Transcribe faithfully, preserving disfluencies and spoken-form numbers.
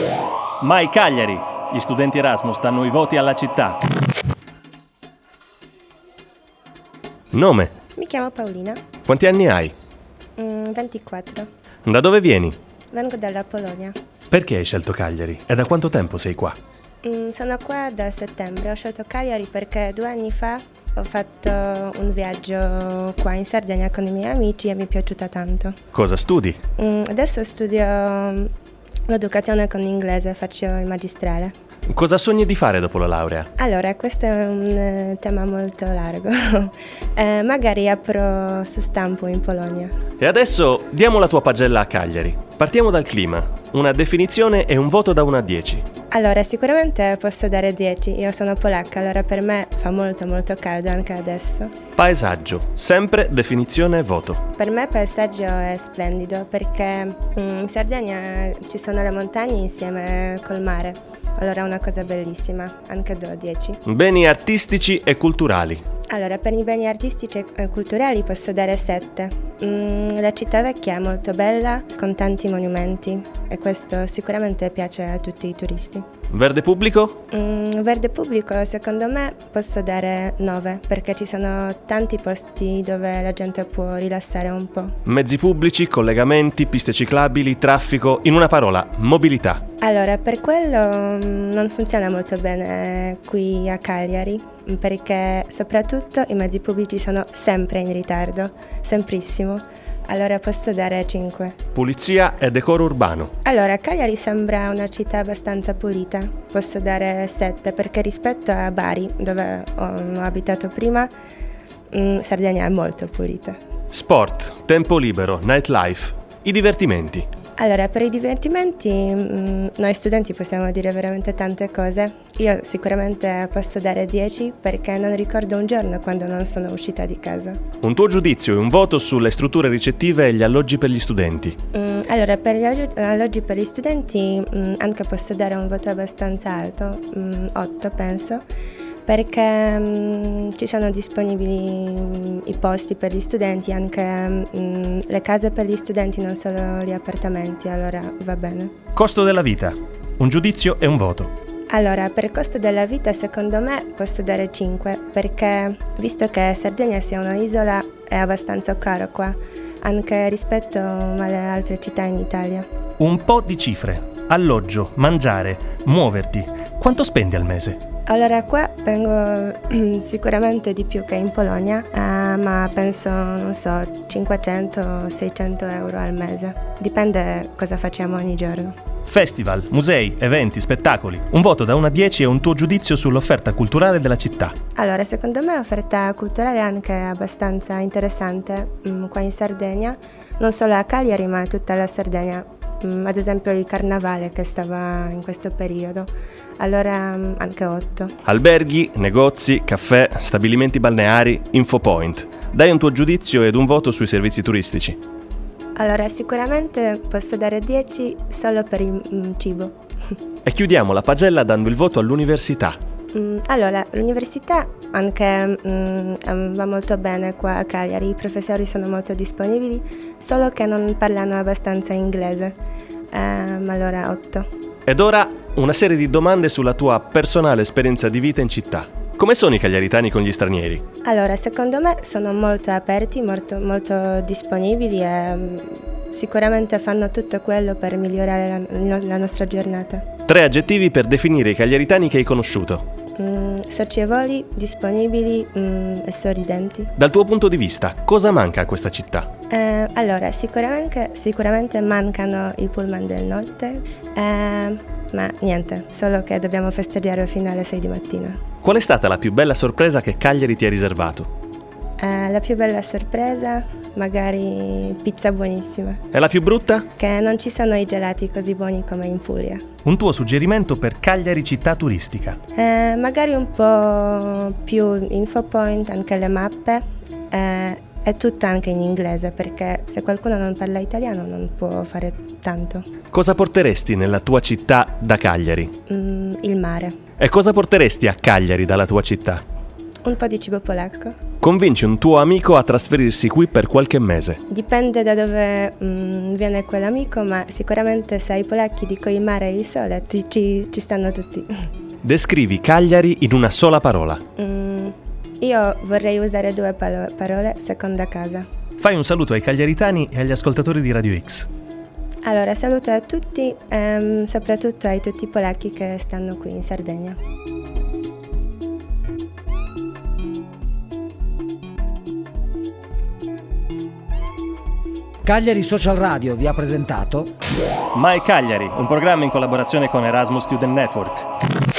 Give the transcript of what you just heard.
Mai Cagliari! Gli studenti Erasmus danno i voti alla città. Nome? Mi chiamo Paolina. Quanti anni hai? Mm, ventiquattro. Da dove vieni? Vengo dalla Polonia. Perché hai scelto Cagliari? E da quanto tempo sei qua? Mm, sono qua da settembre. Ho scelto Cagliari perché due anni fa ho fatto un viaggio qua in Sardegna con i miei amici e mi è piaciuta tanto. Cosa studi? Mm, adesso studio l'educazione con l'inglese, faccio il magistrale. Cosa sogni di fare dopo la laurea? Allora, questo è un eh, tema molto largo. eh, magari apro su stampo in Polonia. E adesso diamo la tua pagella a Cagliari. Partiamo dal clima. Una definizione e un voto da uno a dieci. Allora, sicuramente posso dare dieci. Io sono polacca, allora per me fa molto molto caldo anche adesso. Paesaggio. Sempre definizione e voto. Per me il paesaggio è splendido perché mm, in Sardegna ci sono le montagne insieme col mare. Allora è una cosa bellissima, anche do dieci. Beni artistici e culturali. Allora, per i beni artistici e culturali posso dare sette. Mm, la città vecchia è molto bella, con tanti monumenti, e questo sicuramente piace a tutti i turisti. Verde pubblico? Mm, verde pubblico, secondo me, posso dare nove, perché ci sono tanti posti dove la gente può rilassare un po'. Mezzi pubblici, collegamenti, piste ciclabili, traffico, in una parola, mobilità. Allora, per quello mm, non funziona molto bene qui a Cagliari, perché soprattutto i mezzi pubblici sono sempre in ritardo, semprissimo. Allora posso dare cinque. Pulizia e decoro urbano. Allora, Cagliari sembra una città abbastanza pulita. Posso dare sette perché rispetto a Bari, dove ho, ho abitato prima, mh, Sardegna è molto pulita. Sport, tempo libero, nightlife, i divertimenti. Allora, per i divertimenti mh, noi studenti possiamo dire veramente tante cose. Io sicuramente posso dare dieci perché non ricordo un giorno quando non sono uscita di casa. Un tuo giudizio e un voto sulle strutture ricettive e gli alloggi per gli studenti. Mm, allora, per gli allo- alloggi per gli studenti mm, anche posso dare un voto abbastanza alto, mm, otto penso, perché mh, ci sono disponibili mh, i posti per gli studenti, anche mh, le case per gli studenti, non solo gli appartamenti, allora va bene. Costo della vita, un giudizio e un voto. Allora, per il costo della vita secondo me posso dare cinque, perché visto che Sardegna sia un'isola è abbastanza caro qua, anche rispetto alle altre città in Italia. Un po' di cifre, alloggio, mangiare, muoverti, quanto spendi al mese? Allora, qua vengo sicuramente di più che in Polonia, eh, ma penso, non so, cinquecento seicento euro al mese. Dipende cosa facciamo ogni giorno. Festival, musei, eventi, spettacoli. Un voto da uno a dieci e un tuo giudizio sull'offerta culturale della città. Allora, secondo me l'offerta culturale è anche abbastanza interessante mh, qua in Sardegna, non solo a Cagliari ma a tutta la Sardegna. Mh, ad esempio il carnavale che stava in questo periodo, allora mh, anche otto. Alberghi, negozi, caffè, stabilimenti balneari, infopoint. Dai un tuo giudizio ed un voto sui servizi turistici. Allora, sicuramente posso dare dieci solo per il mh, cibo. E chiudiamo la pagella dando il voto all'università. Mm, allora, l'università anche mm, va molto bene qua a Cagliari, i professori sono molto disponibili, solo che non parlano abbastanza inglese, ehm, allora otto. Ed ora una serie di domande sulla tua personale esperienza di vita in città. Come sono i cagliaritani con gli stranieri? Allora, secondo me sono molto aperti, molto, molto disponibili e mm, sicuramente fanno tutto quello per migliorare la, la nostra giornata. Tre aggettivi per definire i cagliaritani che hai conosciuto. Mm, socievoli, disponibili mm, e sorridenti. Dal tuo punto di vista, cosa manca a questa città? Eh, allora, sicuramente, sicuramente mancano i pullman del notte, eh, ma niente, solo che dobbiamo festeggiare fino alle sei di mattina. Qual è stata la più bella sorpresa che Cagliari ti ha riservato? Eh, la più bella sorpresa, magari pizza buonissima. E la più brutta? Che non ci sono i gelati così buoni come in Puglia. Un tuo suggerimento per Cagliari città turistica? Eh, magari un po' più infopoint, anche le mappe. Eh, è tutto anche in inglese, perché se qualcuno non parla italiano non può fare tanto. Cosa porteresti nella tua città da Cagliari? Mm, il mare. E cosa porteresti a Cagliari dalla tua città? Un po' di cibo polacco. Convinci un tuo amico a trasferirsi qui per qualche mese. Dipende da dove mm, viene quell'amico, ma sicuramente se ai polacchi dico il mare e il sole, ci, ci, ci stanno tutti. Descrivi Cagliari in una sola parola. Mm, io vorrei usare due palo- parole, seconda casa. Fai un saluto ai cagliaritani e agli ascoltatori di Radio X. Allora, saluto a tutti, ehm, soprattutto ai tutti i polacchi che stanno qui in Sardegna. Cagliari Social Radio vi ha presentato My Cagliari, un programma in collaborazione con Erasmus Student Network.